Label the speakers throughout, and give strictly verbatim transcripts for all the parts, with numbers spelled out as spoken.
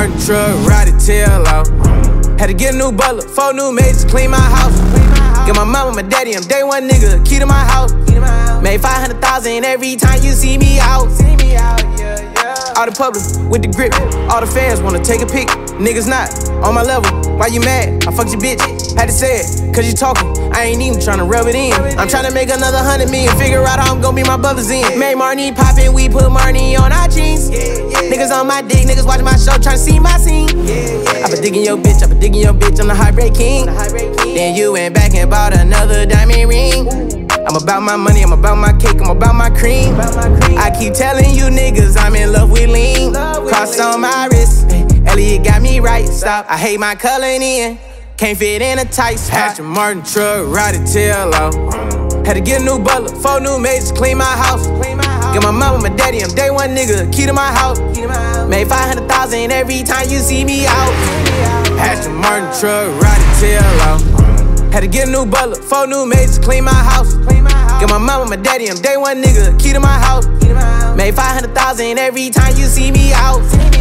Speaker 1: Martin truck, ride it tail out. Had to get a new butler, four new maids to clean my house. Get my mama, my daddy, I'm day one nigga, key to my house. Made five hundred thousand every time you see me out. All the public with the grip, all the fans wanna take a pic. Niggas not on my level, why you mad? I fucked your bitch, had to say it, cause you talking. I ain't even tryna rub it in. I'm tryna make another hundred million, figure out how I'm gonna be my brother's in. Made Marnie poppin', we put Marnie on our jeans. Niggas on my dick, niggas watching my show, tryna see my scene. I been digging your bitch, I been digging your bitch, I'm the heartbreak king. Then you went back and bought another diamond ring. I'm about my money, I'm about my cake, I'm about my cream. I keep telling you niggas I'm in love with lean. Cross on my wrist, Elliot got me right, stop. I hate my coloring in, can't fit in a tight spot. Aston Martin truck, ride it tail out. Had to get a new butler, four new maids to clean my house. Get my mama, my daddy, I'm day one nigga, key to my house. Made five hundred thousand every time you see me out. Aston Martin truck, ride it tail out. Had to get a new butler, four new maids to clean my house. Get my mama, my daddy, I'm day one nigga, key to my house. Made five hundred thousand every time you see me out.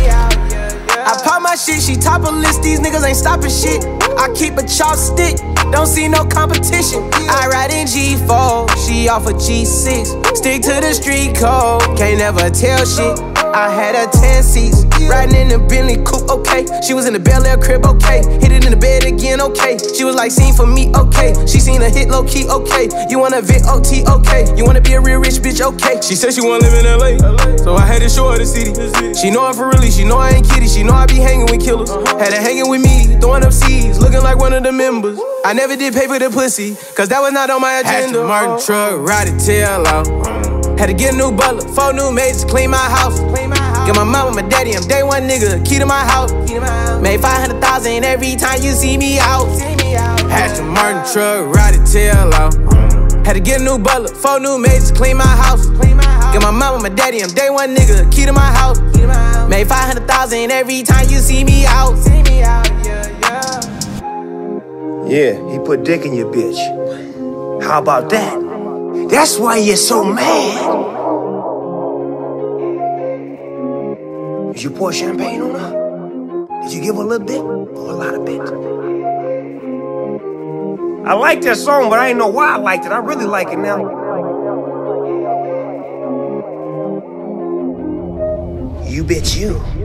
Speaker 1: I pop my shit, she top a list, these niggas ain't stopping shit. I keep a chopstick, don't see no competition. I ride in G four, she off a G six. Stick to the street code, can't never tell shit. I had her ten seats, riding in the Bentley coupe, okay. She was in the Bel Air crib, okay. Hit it in the bed again, okay. She was like, scene for me, okay. She seen a hit low key, okay. You wanna vent O T, okay. You wanna be a real rich bitch, okay. She said she wanna live in L A, so I had to show her the city. She know I'm for really, she know I ain't kidding. She know I be hanging with killers. Had her hanging with me, throwing up seeds, looking like one of the members. I never did pay for the pussy, cause that was not on my agenda. Aston Martin truck, ride it tail out. Had to get a new butler, four new maids to clean my house. Get my mama, my daddy, I'm day one nigga, key to my house. Made five hundred thousand every time you see me out. Aston Martin truck, ride it tail out. Had to get a new butler, four new maids to clean my house. Get my mama, my daddy, I'm day one nigga, key to my house. Made five hundred thousand every time you see me out.
Speaker 2: Yeah, he put dick in your bitch. How about that? That's why you're so mad. Did you pour champagne on her? Did you give her a little bit or a lot of bit? I like that song, but I didn't know why I liked it. I really like it now. You bitch you.